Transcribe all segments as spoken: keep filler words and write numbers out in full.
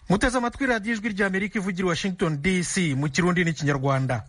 muteze amatwi radiyo ijwi rya Amerika ivugira i Washington D C mu kirundi n'ikinyarwanda.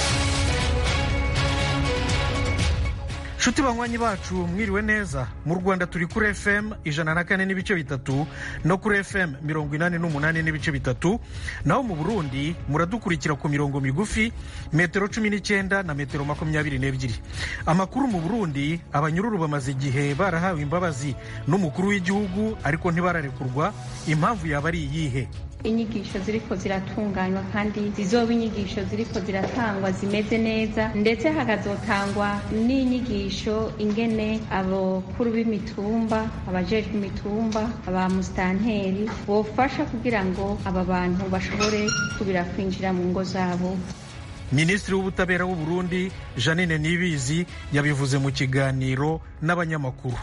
Shuti banywanyi bacu mwiriwe neza. Mu Rwanda turi kuri F M ijana na kane n'ibice bitatu no kuri F M mirongo inani n'umunani n'ibice bitatu, naho mu Burundi muradukurikira ku mirongo migufi metero cumi n'icyenda na metero makumyabiri n'ebyiri. Amakuru mu Burundi, abanyururu bamaze igihe barahawe imbabazi n'umukuru w'igihugu ariko ntibararekurwa. Impamvu yaba ari iyihe? Inyigisho ziriko ziratunganywa kandi zizoba inyigisho ziriko ziratangwa zimeze neza, ndetse hakazotangwa n'inyigisho ingene abakuru b'imitumba, abajejwe imitumba, aba mustanteri bofasha kugira ngo aba bantu bashobore kubira kwinjira mu ngo zabo. Minisitiri w'ubutabera w'u Burundi Jeanine Niyibizi yabivuze mu kiganiro n'abanyamakuru.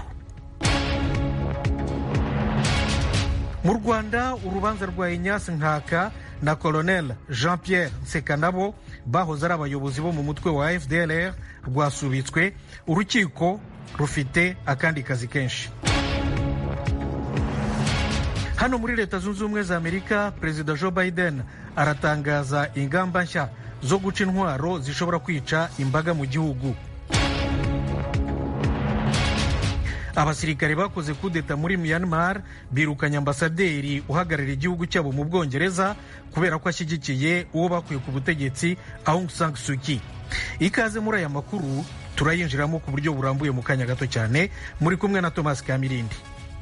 Mu Rwanda urubanza rwa Ignace Nkaka na Colonel Jean Pierre Nsekanabo bahoze ari abayobozi bo mu mutwe wa F D L R rwasubitswe. Urukiko rufite akandi kazi kenshi. Hano muri Leta Zunze Ubumwe za Amerika, Perezida Joe Biden aratangaza ingamba nshya zo guca intwaro zishobora kwica imbaga mu gihugu. Abasirikare bakoze kudeta muri Myanmar birukanye ambasaderi uhagarariye igihugu cyabo mu Bwongereza kubera ko ashyigikiye uwo bakuye ku butegetsi Aung San Suu Kyi. Ikaze muri aya makuru turayinjiramo ku buryo burambuye mu kanya gato cyane, muri kumwe na Thomas Kamirindi.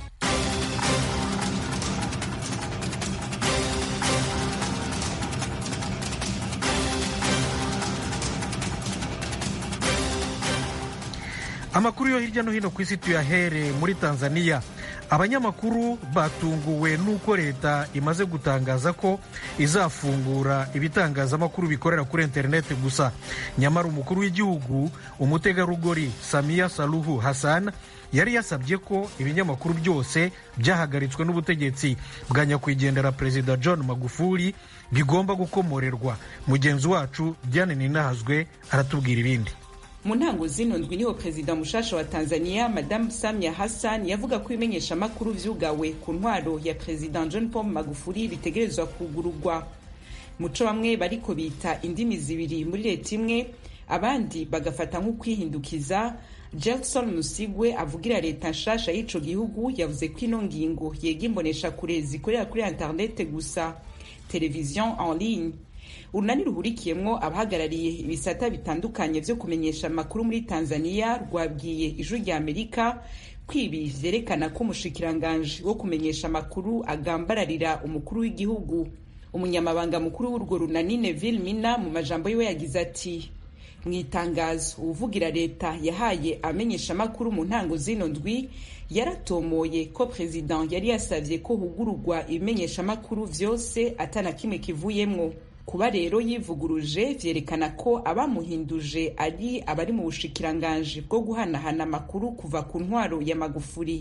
Amakuru yo hirya no hino ku isi tuyahere muri Tanzania. Abanyamakuru batunguwe nuko leta imaze gutangaza ko izafungura ibitangazamakuru bikorera kuri interineti gusa. Nyamara umukuru w'igihugu umutegarugori Samia Suluhu Hassan yari yasabye ko ibinyamakuru byose byahagaritswe n'ubutegetsi bwa nyakwigendera Perezida John Magufuli bigomba gukomorerwa. Mugenzi wacu Diane Ninahazwe aratubwira ibindi. Mu ntango zino ndwi niho Perezida mushasha wa Tanzania Madame Samia Hassan yavuga ko ibimenyesha makuru vyugawe ku ntwaro ya Perezida John Paul Magufuli bitegerezwa kugururwa. Muco bamwe bariko bita indimi zibiri muri leta imwe, abandi bagafata nko kwihindukiza. Jackson Musigwe avugira leta nshasha y'ico gihugu yavuze ko ino ngingo yega imbonesha kure zikorera kuri internet gusa, television en ligne. Urunani ruhurikiyemwo abahagarariye ibisata bitandukanye vyo kumenyesha amakuru muri Tanzania rwabwiye Ijwi rya Amerika kwibi vyerekana ko umushikiranganje wo kumenyesha amakuru agambararira umukuru w'igihugu. Umunyamabanga mukuru w'urwo runani Neville Mina mu majambo yiwe yagize ati: "Mwitangazo uvugira leta yahaye amenyesha amakuru mu ntango zino ndwi yaratomoye ko president yari yasavye ko hugururwa ibimenyesha amakuru vyose atana kimwe kivuyemwo." Kuba rero yivuguruje vyerekana ko abamuhinduje ari abari mu bushikiranganje bwo guhanahana amakuru kuva ku ntwaro ya Magufuli.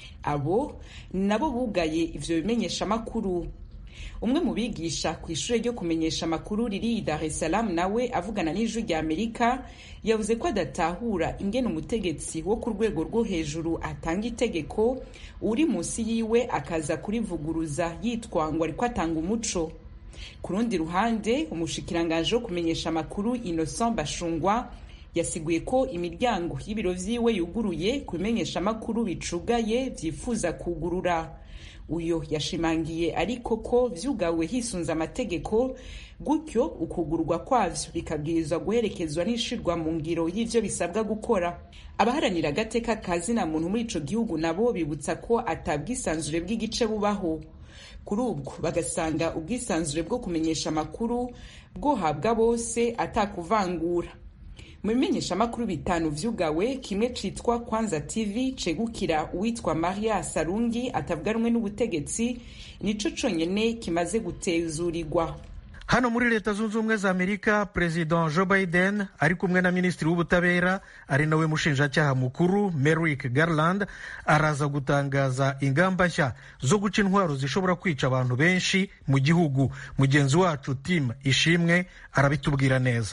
Abo nabo bugaye ivyo bimenyesha amakuru. Umwe mu bigisha ku ishure ryo kumenyesha amakuru riri Dar es Salaam nawe avugana n'Ijwi rya Amerika yavuze ko adatahura ingene umutegetsi wo ku rwego rwo hejuru atanga itegeko uri munsi yiwe akaza kurivuguruza yitwangwa ariko atanga umuco. Kurundi ruhande umushikiranganje wo kumenyesha amakuru Innocent Bashungwa yasiguye ko imiryango y'ibiro vyiwe yuguruye kumenyesha amakuru bicugaye vyifuza kugurura. Uyo yashimangiye ariko ko vyugawe hisunza amategeko, gutyo ukugurwa kwavyo bikabwirizwa guherekezwa n'ishirwa mu ngiro y'ivyo bisabwa gukora. Abaharanira agateka kazina muntu muri ico gihugu nabo bibutsa ko atabwisanzure bw'igice bubaho. Kuri ubwo bagasanga ubwisanzure bwo kumenyesha amakuru bwo habwa bose atakuvangura. Mu bimenyesha amakuru bitanu vyugawe, kimwe citwa Kwanza T V cegukira uwitwa Maria Sarungi atavuga rumwe n'ubutegetsi, nico conyene kimaze gutezurirwa. Hano muri Leta Zunze Ubumwe za Amerika, President Joe Biden ari kumwe na Minisitiri w'ubutabera ari nawe mushinjacyaha mukuru Merrick Garland araza gutangaza ingamba nshya zo guca intwaro zishobora kwica abantu benshi mu gihugu. Mugenzi wacu Tim Ishimwe arabitubwira neza.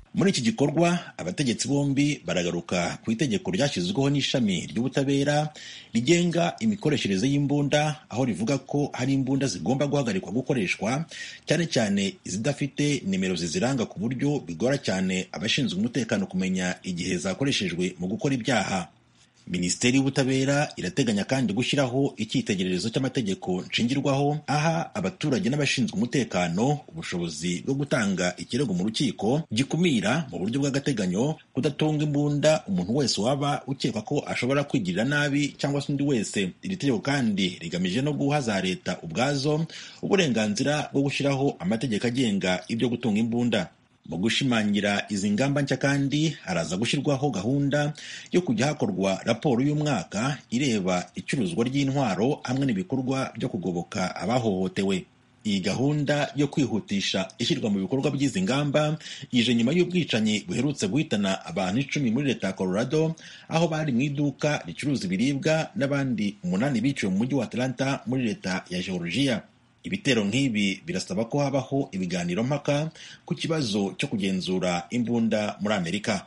Muri iki gikorwa abategetsi bombi baragaruka ku itegeko ryashyizweho n'ishami ry'ubutabera rigenga imikoreshereze y'imbunda, aho rivuga ko hari imbunda zigomba guhagarikwa gukoreshwa, cyane cyane izidafite nimero ziziranga, ku buryo bigora cyane abashinzwe umutekano kumenya igihe zakoreshejwe mu gukora ibyaha. Minisiteri y'Ubutabera irateganya kandi gushyiraho icyitegererezo cy'amategeko nshingirwaho aha abaturage n'abashinzwe umutekano ubushobozi bwo gutanga ikirego mu rukiko gikumira mu buryo bw'agateganyo kudatunga imbunda umuntu wese waba ukekwa ko ashobora kwigirira nabi cyangwa se undi wese. Iri tegeko kandi rigamije no guha za leta ubwazo uburenganzira bwo gushyiraho amategeko agenga ibyo gutunga imbunda. Mu gushimangira izi ngamba nshya kandi haraza gushyirwaho gahunda yo kujya hakorwa raporo y'umwaka ireba icuruzwa ry'intwaro hamwe n'ibikorwa byo kugoboka abahohotewe. Iyi gahunda yo kwihutisha ishyirwa mu bikorwa by'izi ngamba ije nyuma y'ubwicanyi buherutse guhitana abantu icumi muri leta ya Colorado, aho bari mu iduka ricuruza ibiribwa n'abandi umunani biciwe mu mujyi wa Atlanta muri leta ya Georgia. Ibitero nk'ibi birasaba ko habaho ibiganiro mpaka ku kibazo cyo kugenzura imbunda muri Amerika.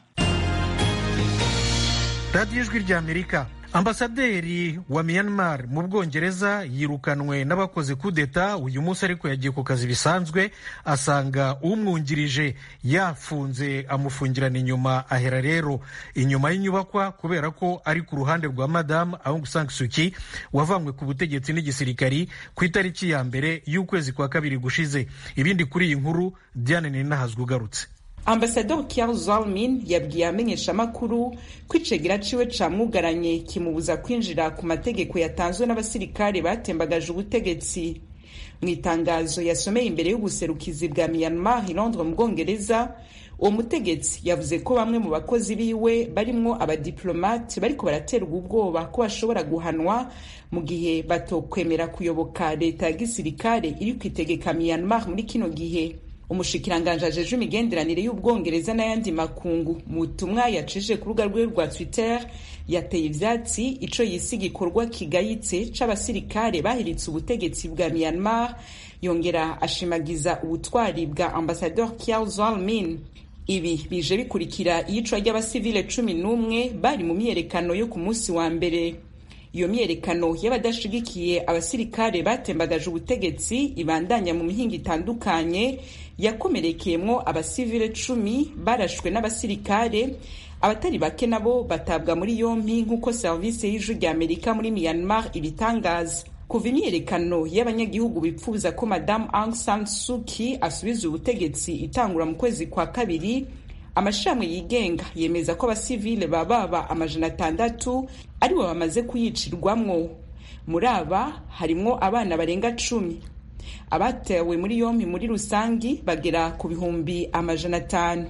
Radiyo Ijwi ry'Amerika. Ambasaderi wa Myanmar mu Bwongereza yirukanwe n'abakoze kudeta uyu munsi, ariko yagiye ku kazi bisanzwe, asanga umwungirije yafunze amufungirana inyuma. Ahera rero inyuma y'inyubakwa kubera ko ari ku ruhande rwa Madame Aung San Suu Kyi wavanywe ku butegetsi n'igisirikari ku itariki ya mbere y'ukwezi kwa kabiri gushize. Ibindi kuri iyi nkuru Diane Ninahazwe ugarutse. Ambasador Kyaw Soe Min yabwiye amenyeshamakuru ko icegera ciwe camwugaranye kimubuza kwinjira ku mategeko yatanzwe n'abasirikare batembagaje ubutegetsi. Mu itangazo yasomeye imbere y'ubuserukizi bwa Myanmar i Londres mu Bwongereza, uwo mutegetsi yavuze ko bamwe mu bakozi biwe barimwo abadiplomate bariko baraterwa ubwoba ko bashobora guhanwa mu gihe batokwemera kuyoboka leta ya gisirikare iri kwitegeka Myanmar muri kino gihe. Umushikiranganje ajeje imigenderanire y'Ubwongereza n'ayandi makungu mu butumwa yacije ku rubuga rwe rwa Twitter yateye ivyatsi ico yise igikorwa kigayitse c'abasirikare bahiritse ubutegetsi bwa Myanmar, yongera ashimagiza ubutwari bwa Ambassador Kyaw Soe Min. Ibi bije bikurikira iyicwa ry'abasivile cumi n'umwe bari mu myerekano yo ku munsi wa mbere. Iyo myerekano y'abadashigikiye abasirikare batembagaje ubutegetsi ibandanya mu mihingo itandukanye, yakomerekeyemwo abasivile cumi barashwe n'abasirikare. Abatari bake nabo batabwa muri yompi nk'uko service y'Ijwi ry'Amerika muri Myanmar ibitangaza. Kuva imyerekano y'abanyagihugu bipfuza ko Madame Aung San Suu Kyi asubiza ubutegetsi itangura mu kwezi kwa kabiri, amashami yigenga yemeza ko abasivile bababa amajana atandatu aribo bamaze kuyicirwamwo. Muri aba harimwo abana barenga cumi. Abatewe muri yompi muri rusangi bagera ku bihumbi amajana atanu.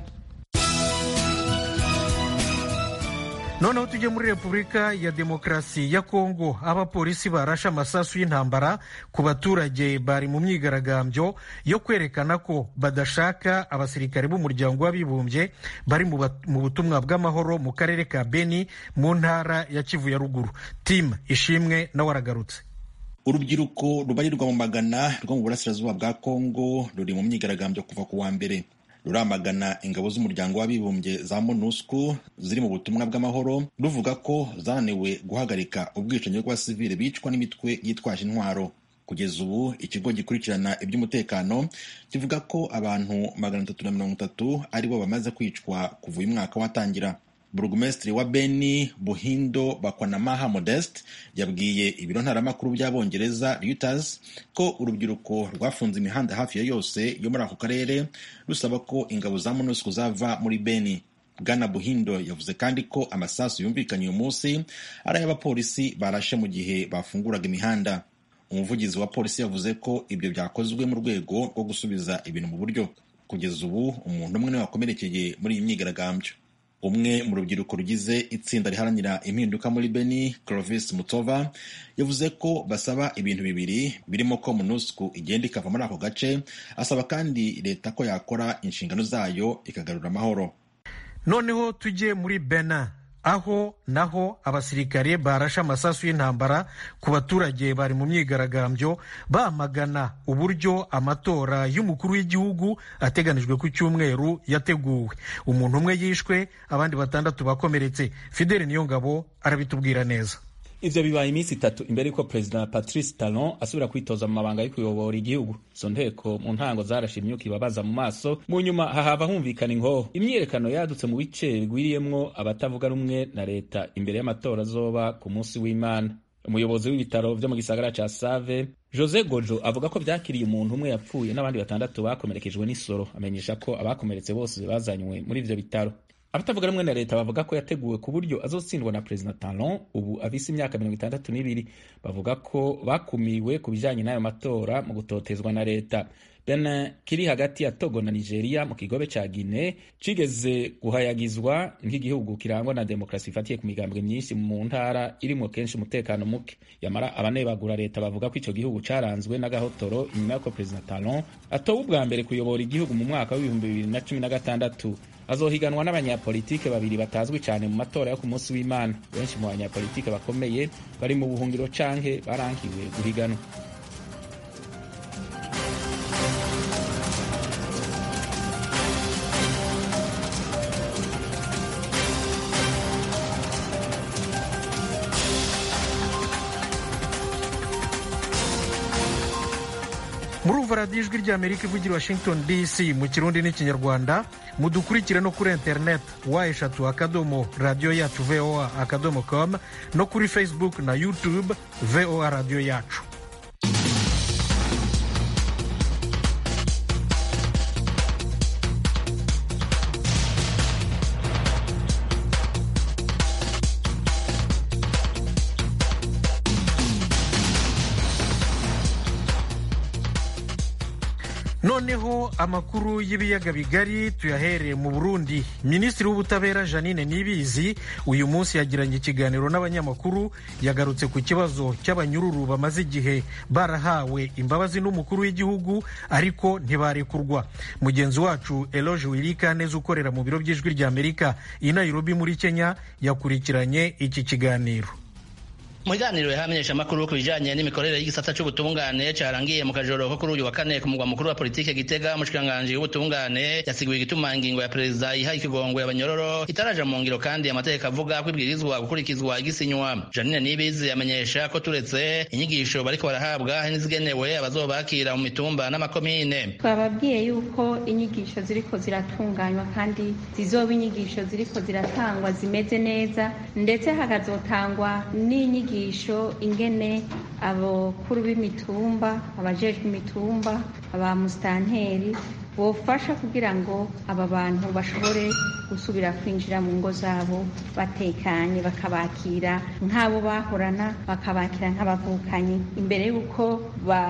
Noneho tujye muri Repubulika ya Demokarasi ya Kongo. Abapolisi barashe amasasu y'intambara ku baturage bari mu myigaragambyo yo kwerekana ko badashaka abasirikare b'umuryango w'abibumbye bari mu butumwa bw'amahoro mu karere ka Beni mu ntara ya Kivu ya ruguru. Tim Ishimwe nawe aragarutse. Urubyiruko rubarirwa mu magana rwo mu burasirazuba bwa Kongo ruri mu myigaragambyo kuva ku wa mbere. Ruramagana ingabo z'umuryango w'abibumbye za MONUSCO ziri mu butumwa bw'amahoro, ruvuga ko zananiwe guhagarika ubwicanyi bw'abasivile bicwa n'imitwe yitwaje intwaro. Kugeza ubu ikigo gikurikirana iby'umutekano kivuga ko abantu magana atatu na mirongo itatu aribo bamaze kwicwa kuva uyu mwaka watangira. Burugumesitiri wa Beni Buhindo Bakwanamaha Modeste yabwiye ibiro ntaramakuru by'Abongereza Reuters ko urubyiruko rwafunze imihanda hafi ya yose yo muri ako karere rusaba ko ingabo za MONUSCO zava muri Beni. Bwana Buhindo yavuze kandi ko amasasu yumvikanye uyu munsi ari ay'abapolisi barashe mu gihe bafunguraga imihanda. Umuvugizi wa polisi yavuze ko ibyo byakozwe mu rwego rwo gusubiza ibintu mu buryo. Kugeza ubu umuntu umwe niwe wakomerekeye muri iyi myigaragambyo. Umwe mu rubyiruko rugize itsinda riharanira impinduka muri Beni, Clovis Mutova, yavuze ko basaba ibintu bibiri birimo ko MONUSCO igenda ikava muri ako gace, asaba kandi leta ko yakora inshingano zayo ikagarura amahoro. Noneho tujye muri Benin. aho naho abasirikare barashe amasasu y'intambara ku baturage bari mu myigaragambyo bamagana uburyo amatora y'umukuru w'igihugu ateganijwe ku cyumweru yateguwe. Umuntu umwe yishwe, abandi batandatu bakomeretse. Fidele Niyongabo arabitubwira neza. Ivyo bibaye iminsi itatu imbere yuko Perezida Patrice Talon asubira kwitoza mu mabanga yo kuyobora igihugu. Izo nteko mu ntango zarashe imyuka ibabaza mu maso, mu nyuma hahava humvikana inkoho. Imyiyerekano yadutse mu bice bigwiriyemwo abatavuga rumwe na leta imbere y'amatora azoba ku munsi w'Imana. Umuyobozi w'ibitaro vyo mu gisagara ca Save, Jose Gojo, avuga ko vyakiriye umuntu umwe yapfuye n'abandi batandatu bakomerekejwe n'isoro. Amenyesha ko abakomeretse bose bazanywe muri ivyo bitaro. Abatavuga rumwe na leta bavuga ko yateguwe ku buryo azotsindwa na Perezida Talon, ubu afise imyaka mirongo itandatu n'ibiri. Bavuga ko bakumiwe ku bijanye n'ayo matora mu gutotezwa na leta. Benin kiri hagati ya Togo na Nigeria mu kigobe ca Guinea cigeze guhayagizwa nk'igihugu kirangwa na demokrasi ifatiye ku migambwe myinshi mu ntara irimwo kenshi umutekano muke. Yamara abanebagura leta bavuga ko ico gihugu caranzwe n'agahotoro inyuma y'uko Perezida Talon atowe ubwa mbere kuyobora igihugu mu mwaka w'ibihumbi bibiri na cumi na gatandatu. Azohiganwa n'abanyapolitike babiri batazwi cyane mu matora yo ku munsi w'Imana. Benshi mu banyapolitike bakomeye bari mu buhungiro canke barankiwe guhiganwa. Murumva radiyo ijwi ry'Amerika ivugira Washington D C mu Kirundi n'Ikinyarwanda. Mudukurikire no kuri internet wa eshatu akadomo radiyo yacu voa akadomo com no kuri Facebook na YouTube voa radiyo yacu. Noneho amakuru y'ibiyaga bigari tuyahereye mu Burundi. Minisitiri w'ubutabera Jeanine Niyibizi uyu munsi yagiranye ikiganiro n'abanyamakuru, yagarutse ku kibazo cy'abanyururu bamaze igihe barahawe imbabazi n'umukuru w'igihugu ariko ntibarekurwa. Mugenzi wacu Eloge Wirikaneza ukorera mu biro by'ijwi ry'Amerika i Nairobi muri Kenya yakurikiranye iki kiganiro. Mu biganiro yahamenyesha amakuru ku bijanye n'imikorere y'igisata c'ubutungane carangiye mu kajoro ko kuri uyu wa kane ku mugwa mukuru wa politike Gitega, umushikiranganji w'ubutungane yasiguye igituma ingingo ya perezida iha ikigongwe abanyororo itaraja mu ngiro kandi amategeko avuga ko ibwirizwa gukurikizwa igisinywa. Jeanine Niyibizi yamenyesha ko turetse inyigisho bariko barahabwa hari n'izigenewe abazobakira mu mitumba n'amakomine. Twababwiye yuko inyigisho ziriko ziratunganywa kandi zizoba inyigisho ziriko ziratangwa zimeze neza, ndetse hakazotangwa n'inyigisho inyigisho ingene abakuru b'imitumba, abajejwe imitumba, aba mustanteri bofasha kugira ngo aba bantu bashobore gusubira kwinjira mu ngo zabo batekanye, bakabakira nk'abo bahorana, bakabakira nk'abavukanyi imbere y'uko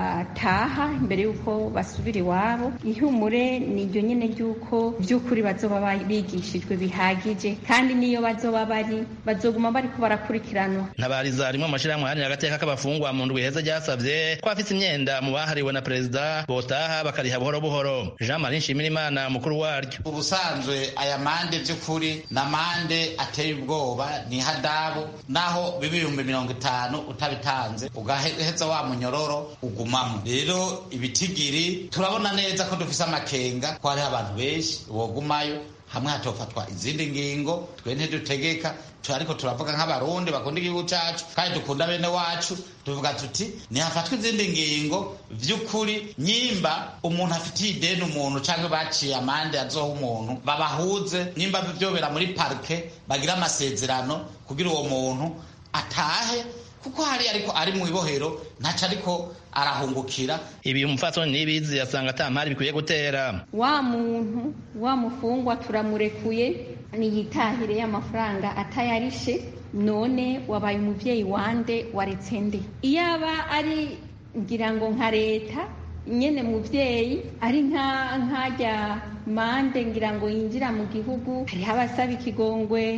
bataha, imbere y'uko basubira iwabo. Ihumure niryo nyene ry'uko by'ukuri bazoba bigishijwe bihagije, kandi niyo bazoba bari bazoguma bariko barakurikiranwa. Ntabariza rimwe mu mashirahamwe ahanira agateka k'abafungwa mu ndwi heza ryasavye ko afise imyenda mu bahariwe na perezida botaha bakariha buhoro buhoro. Jean Marie Nshimirimana mukuru waryo: ubusanzwe aya mande vy'ukuri na mande ateye ubwoba, ni hadabu naho biba ibihumbi mirongo itanu utabitanze ugaheza wa munyororo ugumamo. Rero ibitigiri turabona neza ko dufise amakenga ko hariho abantu benshi bogumayo, hamwe hatofatwa izindi ngingo. Twe ntidutegeka, ariko turavuga nk'abarundi bakunda igihugu cacu kandi dukunda bene wacu, tuvuga tuti nihafatwa izindi ngingo vy'ukuri. Nyimba umuntu afitiye ideni umuntu canke baciye amande azoha umuntu, babahuze. Nyimba vyobera muri parke bagira amasezerano kugira uwo muntu atahe, kuko hari ariko ari mu ibohero ntaca ariko arahungukira. Ibi umupfasoni Niyibizi yasanga ata mpari bikwiye gutera. Wa muntu wa mufungwa turamurekuye niyitahire y'amafaranga atayarishe, none wabaye umuvyeyi wande waretse nde? Iyaba ari ngira ngo nka leta nyene muvyeyi ari nka nkajya mande ngira ngo yinjira mu gihugu, hariho abasaba ikigongwe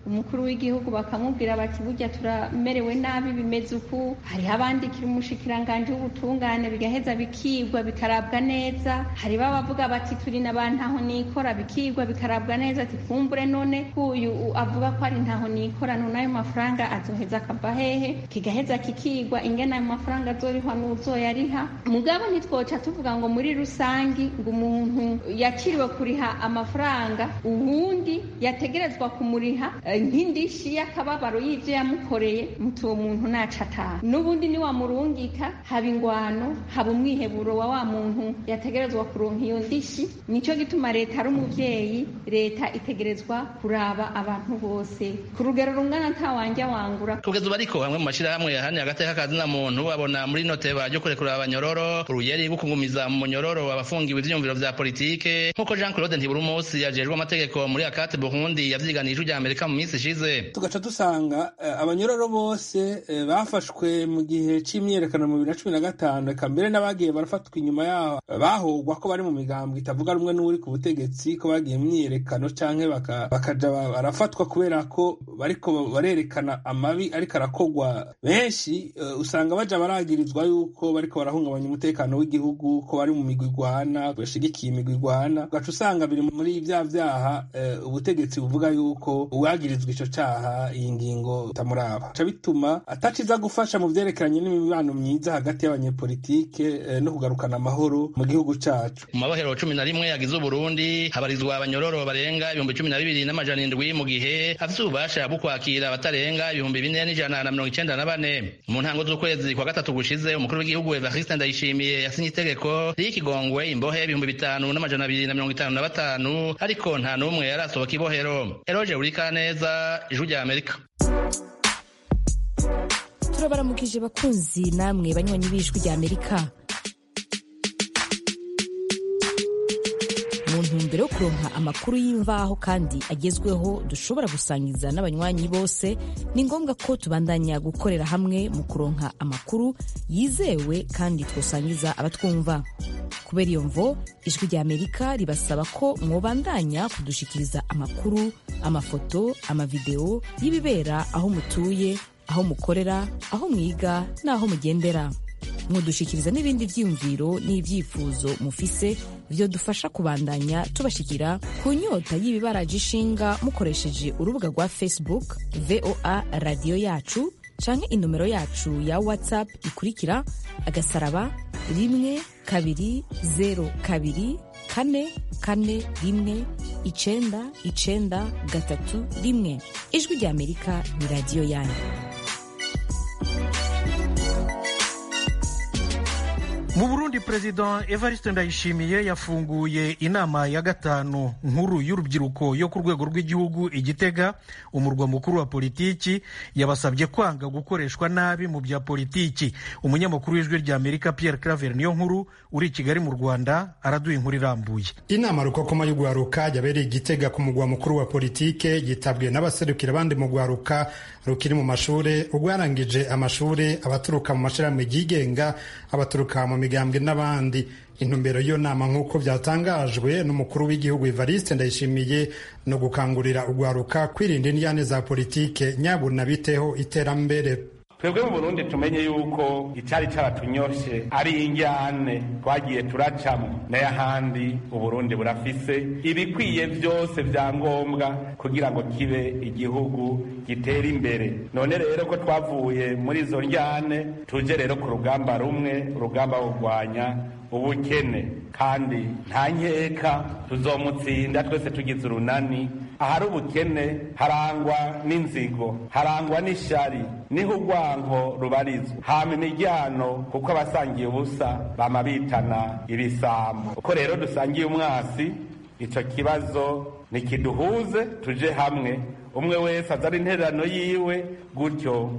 umukuru w'igihugu bakamubwira bati burya turamerewe nabi bimeze uku, hariho abandikira umushikiranganje w'ubutungane bigaheza bikigwa bikarabwa neza, hari babavuga bati turi n'abantu aho nikora bikigwa bikarabwa neza, ati twumbure none uyu avuga ko ari ntaho nikora none ayo mafaranga azoheza akava hehe, kigaheza kikigwa ingene ayo mafaranga azorihwa n'uzoyariha. Mugabo ntitwoca tuvuga ngo muri rusangi ngo umuntu yakiriwe kuriha amafaranga ubundi yategerezwa kumuriha nk'indishi y'akababaro y'ivyo yamukoreye muti uwo muntu naca ataha, n'ubundi ni wamurungika haba ingwano haba umwiheburo wa wa muntu yategerezwa kuronka iyo ndishi. Nico gituma leta ari umuvyeyi, leta itegerezwa kuraba abantu bose ku rugero rungana nta wanja wangura. Kugeza ubu ariko hamwe mu mashirahamwe yahaniye agateka kazina muntu abona muri noteba ryo kurekura abanyororo uruyeri rwo kungumiza mu munyororo abafungiwe ivyiyumviro vya politike, nkuko Jean Claude Ntiburumusi yajejwe amategeko muri Akate Burundi yavyiganije ijya Amerika mu minsi ishize. Tugaca dusanga uh, abanyororo bose uh, bafashwe mu gihe c'imyerekano mu bibiri na cumi na gatanu, eka mbere n'abagiye barafatwa inyuma yaho uh, bahogwa ko bari mu migambwe itavuga rumwe n'uri ku butegetsi, ko bagiye mu myerekano canke baka, bakaja barafatwa kubera ko bariko barerekana amabi ariko arakogwa. Benshi uh, usanga baja baragirizwa yuko bariko barahungabanya umutekano w'igihugu, ko bari mu migwi igwana bashigikiye imigwi igwana, ugaca usanga biri muri vya vyaha uh, ubutegetsi buvuga yuko uwagirizwa ico caha iyi ngingo tamuraba, ca bituma ataciza gufasha mu vyerekeranye n'imibano myiza hagati y'abanyepolitike uh, no kugarukana amahoro mu gihugu cacu. Mu mabohero cumi na rimwe yagize Uburundi habarizwa abanyororo barenga ibihumbi cumi na bibiri n'amajana indwi mu gihe afise ububasha bwo kwakira abatarenga ibihumbi bine n'ijana na mirongo icenda na bane. Mu ntango z'ukwezi kwa gatatu gushize umukuru w'igihugu Evariste Ndayishimiye yasinye itegeko ry'ikigongwe imbohe ibihumbi bitanu n'amajana abiri na mirongo itanu na batanu, ariko nta n'umwe yarasohoka ibohero. Eroje Urikaneza, Ijwi rya Amerika. Turabaramukije bakunzi namwe banywanyi b'Ijwi rya Amerika. Mu ntumbero yo kuronka amakuru y'imvaho kandi agezweho dushobora gusangiza n'abanywanyi bose, ni ngombwa ko tubandanya gukorera hamwe mu kuronka amakuru yizewe kandi twosangiza abatwumva. Kubera iyo mvo Ijwi rya Amerika ribasaba ko mwobandanya kudushikiriza amakuru, amafoto, amavideo y'ibibera aho mutuye, aho mukorera, aho mwiga n'aho mugendera. Mudushikiriza n'ibindi vyiyumviro n'ivyifuzo mufise vyo dufasha kubandanya tubashikira ku nyota y'ibibaraje ishinga mukoresheje urubuga rwa Facebook V O A Radio Yacu canke inomero yacu ya WhatsApp ikurikira agasaraba rimwe kabiri zero kabiri kane kane rimwe icenda icenda gatatu rimwe. Ijwi rya Amerika ni radio yanyu. Mu Burundi President Evariste Ndayishimiye yafunguye inama ya gatanu nkuru y'urubyiruko yo ku rwego rw'igihugu Igitega, umurwa mukuru wa politiki. Yabasabye kwanga gukoreshwa nabi mu bya politiki. Umunyamakuru w'Ijwi rya Amerika Pierre Claver niyo nkuru uri Kigali mu Rwanda araduha inkuru irambuye. Inama rukokoma y'ugwaruka yabereye Igitega ku mugwa mukuru wa politike, yitabwe n'abaserukira abandi mu gwaruka rukiri mu mashure, ugwarangije amashure, abaturuka mu mashirahamwe yigenga, abaturuka mu migambwe n'abandi. Intumbero yo nama nk'uko byatangajwe n'umukuru w'igihugu Evariste Ndayishimiye no gukangurira ugwaruka kwirinda indyane za politike nyabuna biteho iterambere. Twebwe mu Burundi tumenye yuko icari caratunyoshe ari injyane twagiye turacamo, n'ayahandi Uburundi burafise ibikwiye vyose vya ngombwa kugira ngo kibe igihugu gitera imbere. None rero ko twavuye muri izo njyane tuje rero ku rugamba rumwe, urugamba wo kurwanya ubukene, kandi nta nkeka tuzomutsinda twese tugize urunani. Ahari ubukene harangwa n'inzigo, harangwa n'ishari, niho urwanko rubarizwa, hama imiryango kuko abasangiye ubusa bama bitana ibisambo. Uko rero dusangiye umwasi, ico kibazo nikiduhuze, tuje hamwe, umwe wese azana intererano yiwe, gutyo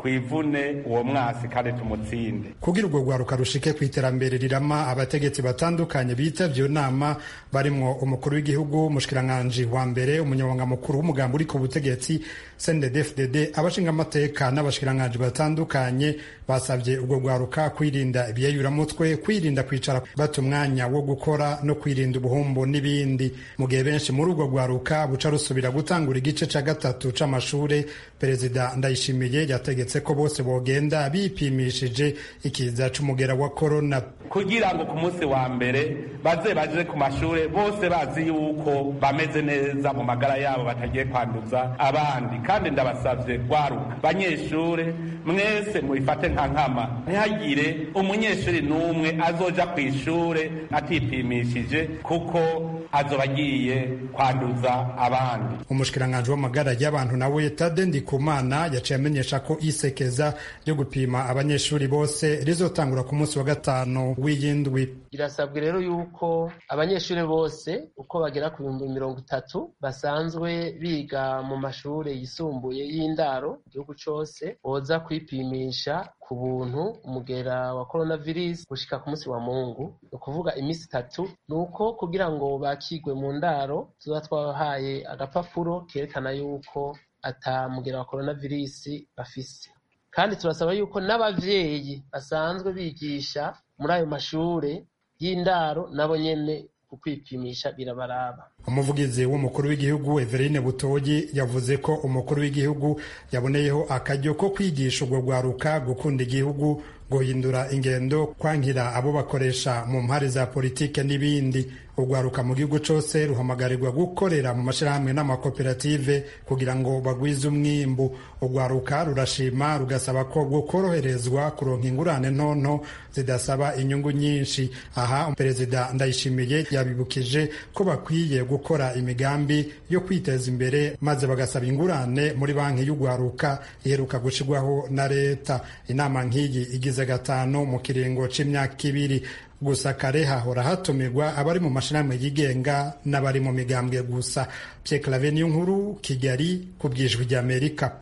twivune uwo mwasi kandi tumutsinde. Kugira urwo rwaruka rushike ku iterambere rirama, abategetsi batandukanye bitavye iyo nama barimwo umukuru w'igihugu, umushikiranganji wa mbere, umunyamabanga mukuru w'umugambi uri ku butegetsi C N D D F D D, abashinga amateka n'abashikiranganji batandukanye basavye urwo rwaruka kwirinda ibiyayuramutwe, kwirinda kwicara bata umwanya wo gukora no kwirinda ubuhumbu n'ibindi. Mu gihe benshi muri urwo rwaruka buca rusubira gutangura igice ca gatatu c'amashure, Perezida Ndayishimiye yategetse ko bose bogenda bipimishije ikiza c'umugera wa corona, kugira ngo ku munsi wa mbere baze baje ku mashure bose bazi yuko bameze neza mu magara yabo, batagiye kwanduza abandi. Kandi ndabasavye rwaruka banyeshure mwese mubifate nka nkama, ntihagire umunyeshuri n'umwe azoja kw'ishure atipimishije kuko azoba agiye kwanduza abandi. Umushikiranganji w'amagara y'abantu nawe Tade Ndikumana yaciye amenyesha ko isekeza ryo gupima abanyeshuri bose rizotangura ku munsi wa gatanu w'iyindwi. Birasabwe rero yuko abanyeshuri bose uko bagera ku bihumbi mirongo itatu basanzwe biga mu mashure yisumbuye y'indaro igihugu cose boza kwipimisha ku buntu umugera wa coronavirus gushika ku munsi wa Mungu, no kuvuga imisi itatu. Nuko kugira ngo bakigwe mu ndaro tuba twahaye agapapuro kerekana yuko ata mugera wa coronavirus bafise. Kandi turasaba yuko n'abavyeyi basanzwe bigisha muri ayo mashure y'indaro nabo nyene kukwipimisha birabaraba. Umuvugizi w'umukuru w'igihugu Everine Butoyi yavuze ko umukuru w'igihugu yaboneyeho akaryo ko kwigisha urwo rwaruka gukunda igihugu, guhindura ingendo, kwankira abo bakoresha mu mpari za politike n'ibindi. Urwaruka mu gihugu cose ruhamagarirwa gukorera mu mashirahamwe n'amakoperative kugira ngo bagwize umwimbu. Urwaruka rurashima rugasaba ko gukoroherezwa kuronka ingurane ntonto zidasaba inyungu nyinshi. Aha Perezida Ndayishimiye yabibukije ko bakwiye gukora imigambi yo kwiteza imbere maze bagasaba ingurane muri banki y'urwaruka iheruka gushirwaho na leta. Inama nk'iyi igize gatanu mu kiringo c'imyaka ibiri. Gusa kare hahora hatumirwa abari mu mashirahamwe yigenga n'abari mu migambwe gusa. Pierre Claver Niyonkuru, Kigali, ku bw'Ijwi ry'Amerika.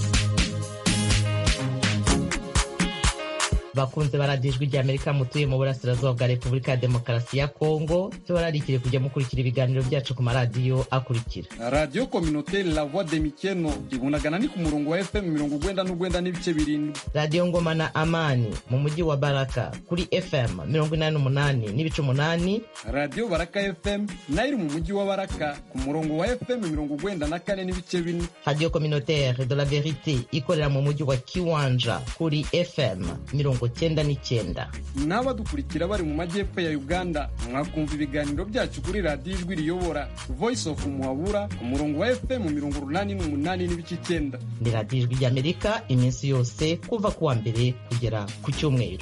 Bakunze baradijwi ry'Amerika mutuye mu burasirazuba bwa Repubulika ya Demokarasi ya Kongo, tubararikire kujya mukurikira ibiganiro byacu ku maradiyo akurikira: Radio Communautaire La Voix de Mikeno ibunagana ni ku murongo wa F M mirongo ugwenda n'ugwenda n'ibice birindwi. Radio Ngoma na Amani mu mujyi wa Baraka kuri F M mirongo inani n'umunani n'ibice umunani. Radio Baraka F M nayo mu mujyi wa Baraka ku murongo wa F M mirongo ugwenda na kane n'ibice bine. Radio Communautaire de la Verite ikorera mu mujyi wa Kiwanja kuri F M mirongo cyenda n'icyenda. N'abadukurikira bari mu majyepfo ya Uganda mwakumva ibiganiro byacu kuri Radio Ijwi Riyobora Voice of Muhabura ku murongo wa F M mirongo urunani n'umunani n'ibice icyenda. Ni Radio Ijwi ry'Amerika iminsi yose kuva kuwa mbere kugera ku cyumweru.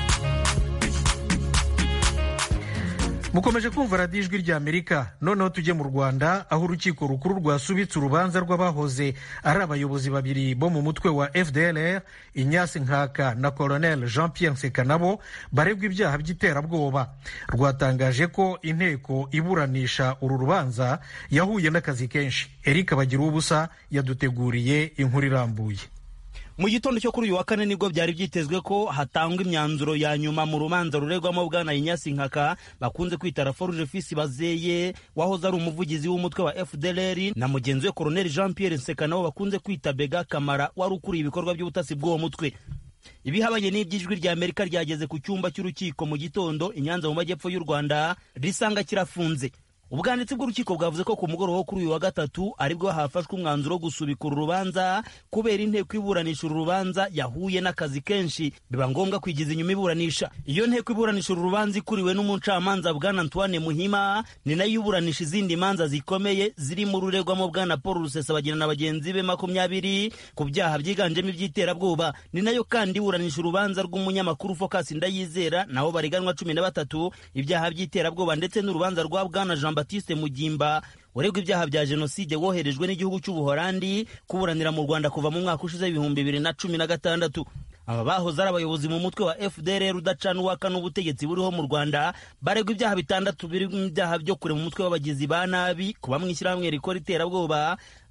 Mukomeje kumva Radio Ijwi ry'Amerika. Noneho tujye mu Rwanda, aho urukiko rukuru rwasubitse urubanza rw'abahoze ari abayobozi babiri bo mu mutwe wa F D L R, Ignace Nkaka na Colonel Jean Pierre Nsekanabo, baregwa ibyaha by'iterabwoba. Rwatangaje ko inteko iburanisha uru rubanza yahuye n'akazi kenshi. Eric Bagiruwubusa yaduteguriye inkuru irambuye. Mu gitondo cyo kuri uyu wa kane nibwo byari byitezwe ko hatangwa imyanzuro ya nyuma mu rubanza ruregwamo bwana Ignace Nkaka bakunze kwita Laforge Fils Bazeye, wahoze ari umuvugizi w'umutwe wa F D L R, na mugenzi we Colonel Jean Pierre Nsekanabo bakunze kwita Bega Kamara, wari ukuriye ibikorwa by'ubutasi bw'uwo mutwe. Ibihabanye n'iby'Ijwi ry'Amerika ryageze ku cyumba cy'urukiko mu gitondo i Nyanza mu majyepfo y'u Rwanda, risanga kirafunze. Ubwanditsi bw'urukiko bwavuze ko ku mugoroba wo kuri uyu wa gatatu aribwo hafashwe umwanzuro wo gusubika uru rubanza kubera inteko iburanisha uru rubanza yahuye n'akazi kenshi, biba ngombwa kwigiza inyuma iburanisha. Iyo nteko iburanisha uru rubanza ikuriwe n'umucamanza bwana Antoine Muhima, ni nayo iburanisha izindi manza zikomeye ziri mu ruregwamo bwana Paul Rusesabagina na bagenzi be makumyabiri ku byaha byiganjemo iby'iterabwoba. Ni nayo kandi iburanisha urubanza rw'umunyamakuru Focus Ndayizera nabo bariganwa cumi na batatu ibyaha by'iterabwoba, ndetse n'urubanza rwa bwana Jean Baptiste Mugimba uregwa ibyaha bya jenoside woherejwe n'igihugu cy'Ubuholandi kuburanira mu Rwanda kuva mu mwaka ushize ibihumbi bibiri na cumi na gatandatu. Aba bahoze ari abayobozi mu mutwe wa F D L R udacana uwaka n'ubutegetsi buriho mu Rwanda baregwa ibyaha bitandatu birimo ibyaha byo kure mu mutwe w'abagizi ba nabi, kuba mu ishyirahamwe rikora iterabwoba,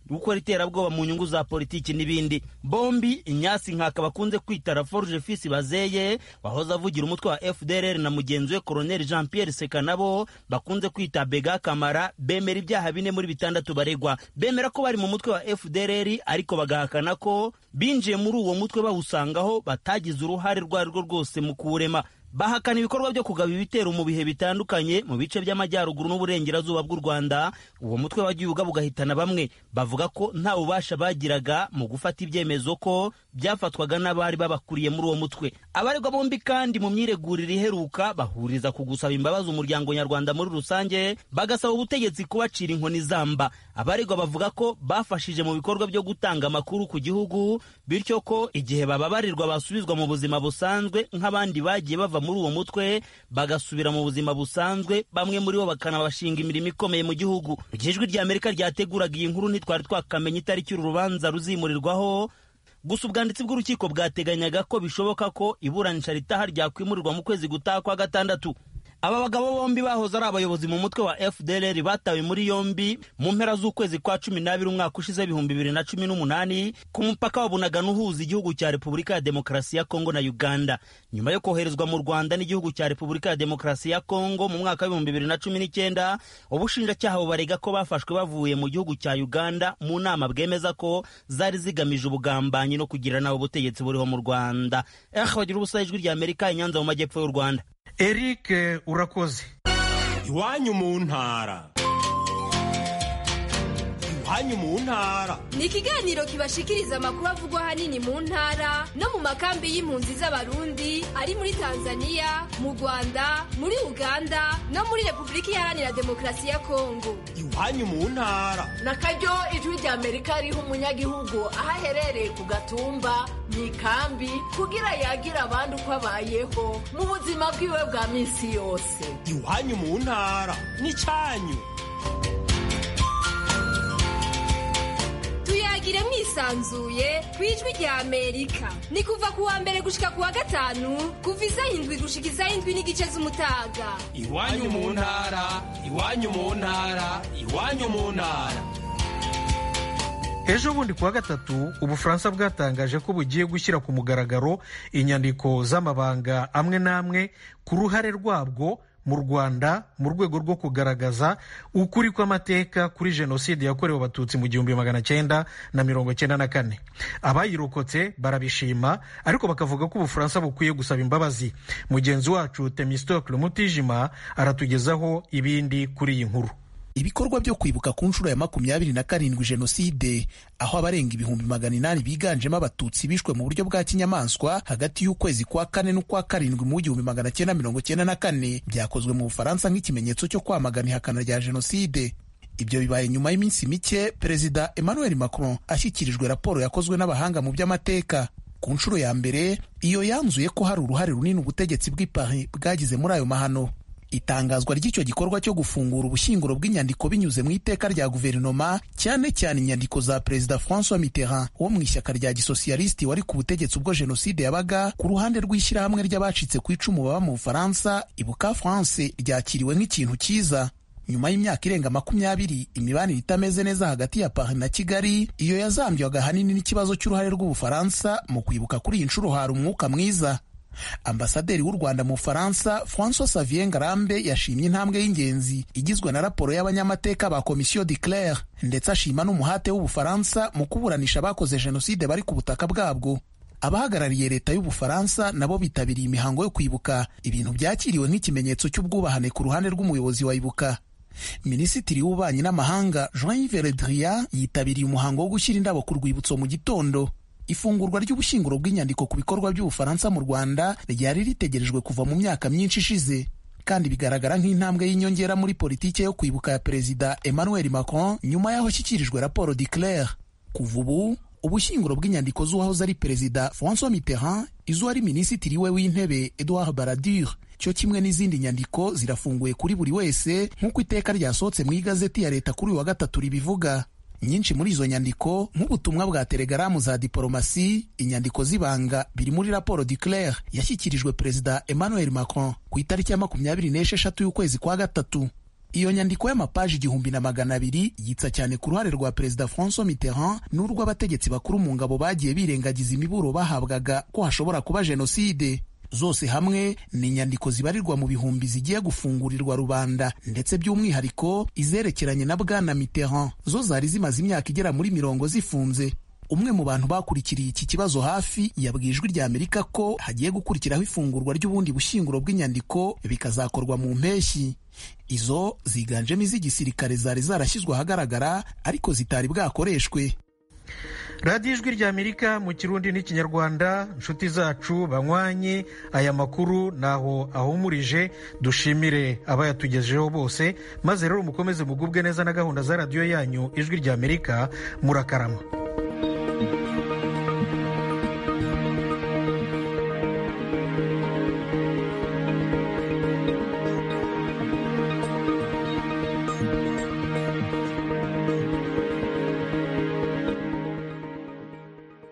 gukora iterabwoba mu nyungu za politiki n'ibindi. Bombi Inyasi Nkaka bakunze kwita Laforge Fils Bazeye wahoze avugira umutwe wa F D L R na mugenzi we Colonel Jean Pierre Seka nabo bakunze kwita Bega Kamara bemera ibyaha bine muri bitandatu baregwa. Bemera ko bari mu mutwe wa F D L R ariko bagahakana ko binjiye muri uwo mutwe bawusangaho batagize uruhare rwarwo rwose mu kuwurema. Bahakana ibikorwa byo kugaba ibitero mu bihe bitandukanye mu bice by'amajyaruguru n'uburengerazuba bw'u Rwanda. Uwo mutwe wagiye ugaba ugahitana bamwe. Bavuga ko nta bubasha bagiraga mu gufata ibyemezo ko byafatwaga n'abari babakuriye muri uwo mutwe. Abaregwa bombi kandi mu myiregurire iheruka bahuriza ku gusaba imbabazi umuryango nyarwanda muri rusange, bagasaba ubutegetsi kubacira inkoni zamba. Abaregwa bavuga ko bafashije mu bikorwa byo gutanga amakuru ku gihugu, bityo ko igihe bababarirwa basubizwa mu buzima busanzwe nk'abandi bagiye bava muri uwo mutwe bagasubira mu buzima busanzwe, bamwe muri bo bakanabashinga imirimo ikomeye mu gihugu. Ijwi rya Amerika ryateguraga iyi nkuru ntitwari twakamenya itariki uru rubanza ruzimurirwaho, gusa ubwanditsi bw'urukiko bwateganyaga ko bishoboka ko iburanisha ritaha ryakwimurirwa mu kwezi gutaha kwa gatandatu. Aba bagabo bombi bahoze ari abayobozi mu mutwe wa F D L R batawe muri yombi mu mpera z'ukwezi kwa cumi n'abiri umwaka ushize ibihumbi bibiri na cumi n'umunani ku mupaka wa Bunagana uhuza igihugu cya Repubulika ya Demokarasi ya Kongo na Uganda. Nyuma yo koherezwa mu Rwanda n'igihugu cya Repubulika ya Demokarasi ya Kongo mu mwaka w'ibihumbi bibiri na cumi n'icyenda, ubushinjacyaha bubarega ko bafashwe bavuye mu gihugu cya Uganda mu nama bwemeza ko zari zigamije ubugambanyi no kugira nawe ubutegetsi buriho mu Rwanda. Eh, bagira ubusa ijwi rya Amerika i Nyanza mu majyepfo y'u Rwanda. Eric urakoze. Iwanyu mu ntara. Iwanyu mu ntara ni ikiganiro kibashikiriza amakuru avugwa ahanini mu ntara no mu makambi y'impunzi z'abarundi ari muri Tanzania, mu Rwanda, muri Uganda no muri Repubulika Iharanira Demokarasi ya Kongo. Iwanyu mu ntara nakaryo ijwi rya Amerika riha umunyagihugu aho aherereye ku gatumba mu ikambi kugira yagira abandi uko abayeho mu buzima bwiwe bwa minsi yose. Iwanyu mu ntara n'icyanyu. Tuyagire mwisanzuye kwijwi rya Amerika. Ni kuva kuwa mbere gushika kuwa gatanu kuva isaha indwi gushika isaha indwi n'igice z'umutaga. Iwanyu mu ntara, iwanyu mu ntara, iwanyu mu ntara. Ejo bundi kuwa gatatu Ubufaransa bwatangaje ko bugiye gushyira ku mugaragaro inyandiko z'amabanga amwe n'amwe ku ruhare rwabwo mu Rwanda mu rwego rwo kugaragaza ukuri kw'amateka kuri jenoside yakorewe abatutsi mu gihumbi magana cyenda na mirongo cyenda na kane. Abayirokotse barabishima ariko bakavuga ko Ubufaransa bukwiye gusaba imbabazi. Mugenzi wacu Temistocle Mutijima aratugezaho ibindi kuri iyi nkuru. Ibikorwa byo kwibuka ku nshuro ya makumyabiri na karindwi jenoside, aho abarenga ibihumbi magana inani biganjemo abatutsi bishwe mu buryo bwa kinyamaswa hagati y'ukwezi kwa kane n'ukwa karindwi mu gihumbi magana cyenda mirongo cyenda na kane, byakozwe mu Bufaransa nk'ikimenyetso cyo kwamagana ihakana rya jenoside. Ibyo bibaye nyuma y'iminsi mike Perezida Emmanuel Macron ashyikirijwe raporo yakozwe n'abahanga mu by'amateka. Ku nshuro ya mbere iyo yanzuye ko hari uruhare runini ubutegetsi bw'i Paris bwagize muri ayo mahano. Itangazwa ry'icyo gikorwa cyo gufungura ubushyinguro bw'inyandiko binyuze mu iteka rya guverinoma, cyane cyane inyandiko za Perezida François Mitterrand wo mu ishyaka rya gisosiyalisiti wari ku butegetsi ubwo jenoside yabaga, ku ruhande rw'ishyirahamwe ry'abacitse ku icumu baba mu Bufaransa Ibuka France, ryakiriwe nk'ikintu cyiza. Nyuma y'imyaka irenga makumyabiri imibanire itameze neza hagati ya Paris na Kigali, iyo yazambyaga ahanini n'ikibazo cy'uruhare rw'Ubufaransa mu kwibuka kuri iyi nshuro hari umwuka mwiza. Ambasaderi w'u Rwanda mu Faransa François Xavier Ngarambe yashimye intambwe y'ingenzi igizwe na raporo y'abanyamateka ba Commission de Claire, ndetse ashima n'umuhate w'Ubufaransa mu kuburanisha abakoze jenoside bari ku butaka bwabwo. Abahagarariye leta y'Ubufaransa nabo bitabiriye imihango yo kwibuka, ibintu byakiriwe nk'ikimenyetso cy'ubwubahane ku ruhande rw'umuyobozi wa Ibuka. Minisitiri w'ububanyi n'amahanga Jean-Yves Le Drian yitabiriye umuhango wo gushyira indabo ku rwibutso mu gitondo. Ifungurwa ry'ubushyinguro bw'inyandiko ku bikorwa by'Ubufaransa mu Rwanda ryari ritegerejwe kuva mu myaka myinshi ishize, kandi bigaragara nk'intambwe y'inyongera muri politike yo kwibuka ya Perezida Emmanuel Macron nyuma y'aho ashyikirijwe raporo de Claire. Kuva ubu ubushyinguro bw'inyandiko z'uwahoze ari Perezida François Mitterrand, iz'uwari minisitiri we w'intebe Edouard Balladur, cyo kimwe n'izindi nyandiko zirafunguye kuri buri wese nk'uko iteka ryasohotse mu igazeti ya leta kuri uyu wa gatatu ribivuga. Nyinshi muri izo nyandiko nk'ubutumwa bwa telegaramu za diplomasi, inyandiko z'ibanga biri muri raporo de Claire yashyikirijwe Perezida Emmanuel Macron ku itariki ya makumyabiri n'esheshatu y'ukwezi kwa gatatu. iyo nyandiko y'amapaji igihumbi na magana abiri yitsa cyane ku ruhare rwa perezida François Mitterrand n'urw'abategetsi bakuru mu ngabo bagiye birengagiza imiburo bahabwaga ko hashobora kuba jenoside. Zose hamwe ni inyandiko zibarirwa mu bihumbi zigiye gufungurirwa rubanda, ndetse by'umwihariko izerekeranye na bwana Mitterrand zo zari zimaze imyaka igera muri mirongo zifunze. Umwe mu bantu bakurikiriye iki kibazo hafi yabwiye Ijwi rya Amerika ko hagiye gukurikiraho ifungurwa ry'ubundi bushyinguro bw'inyandiko bikazakorwa mu mpeshyi. Izo ziganjemo iz'igisirikare zari zarashyizwe ahagaragara ariko zitari bwakoreshwe. radiyo Ijwi rya Amerika mu Kirundi n'Ikinyarwanda. Inshuti zacu banywanye, aya makuru naho ahumurije. Dushimire abayatugejeho bose, maze rero mukomeze mugubwe neza na gahunda za radiyo yanyu Ijwi rya Amerika. Murakarama.